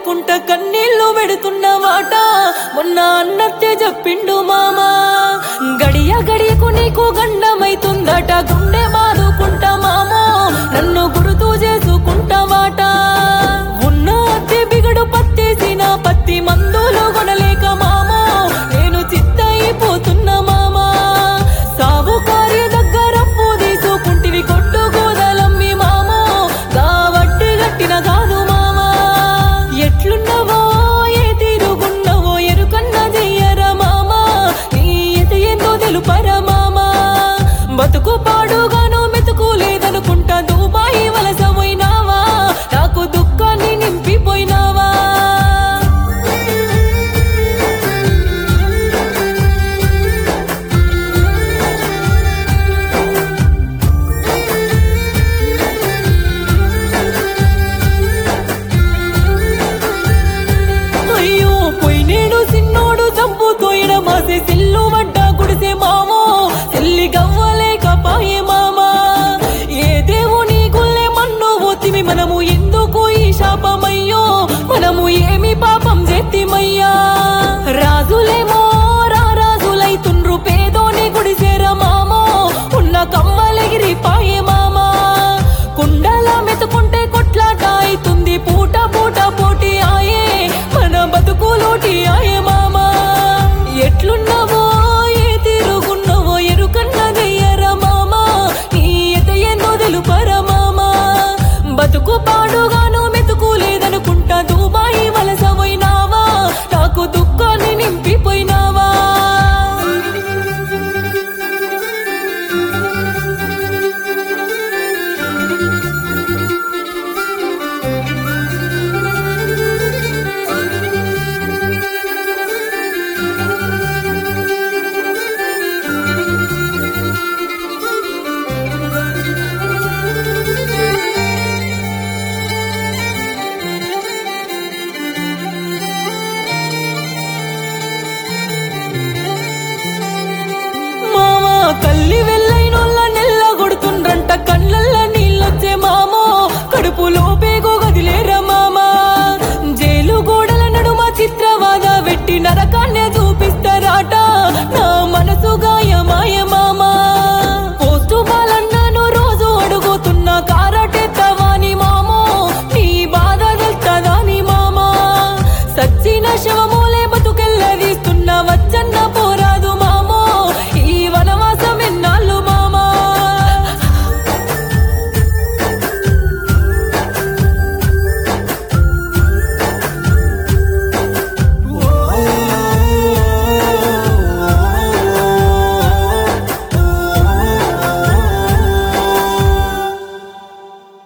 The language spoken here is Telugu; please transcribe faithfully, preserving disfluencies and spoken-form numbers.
ఏడ్చుకుంట కన్నీళ్లు పెడుతున్న మాట మొన్న అన్నత్తే చెప్పిండు మామా. గడియ గడియకు నీకు గండమైతుందట, గుండె బాదుకుంటా మామో నన్ను గుర్తు చేసుకుంటావాట. ఉన్న అద్దె బిగడు పత్తేసిన పత్తి మందులు కొనలేక మామో నేను చిత్తయిపోతున్నా మామా. సాగు కార్య దగ్గర అప్పు తీసుకుంటివి కొట్టు గోదలమ్మి మామో గా వడ్డీ గట్టిన కాదు మామా. ఎట్లున్నవో ఏ తీరుగున్నవో ఎరుకన్న చెయ్యరా మామా, నీ ఎత ఏందో తెలుపరా మామా. బతుకు పాడుగాను మెతుకు లేదనుకుంటా దుబాయి వలస పోయినావా, నాకు దుఃఖాన్ని నింపిపోయినావా. అయ్యో పోయినేడు సిన్నోడు చంపుతో ఎడమాసే సిల్లు వడ్డ గుడిసే మామో చెల్లి గవ్వలేక పాయే మామా. ఏ దేవుని గుల్లే మన్ను పోతిమి మనము ఎందుకు ఈ శాపమయ్యో, మనము ఏమి పాపం చేతిమయ్యా. రాజులేమో రా రాజులైతుండ్రు పేదోని గుడిసేరా మామో ఉన్న కమ్మలగిరి పాయే మామా. కుండల మెతుకుంటే కొట్లాట అయితుంది, పూట పూట పోటీ ఆయే మన బతుకులోటి ఆయే మామా. ఎట్లున్నవో ఏ తీరుగున్నవో ఎరుకన్న చెయ్యరా మామా, నీ ఎత ఏందో తెలుపరా మామా. బతుకు పాడుగాను మెతుకు లేదనుకుంటా దుబాయి వలస పోయినావా, నాకు దుఃఖాన్ని నింపిపోయినావా. మామా కల్లి వెళ్ళైనోళ్ళ నెల్ల కొడుతుండ్రంట, కళ్ళల్ల నీళ్ళొచ్చే మామో కడుపులో పేగు గదిలే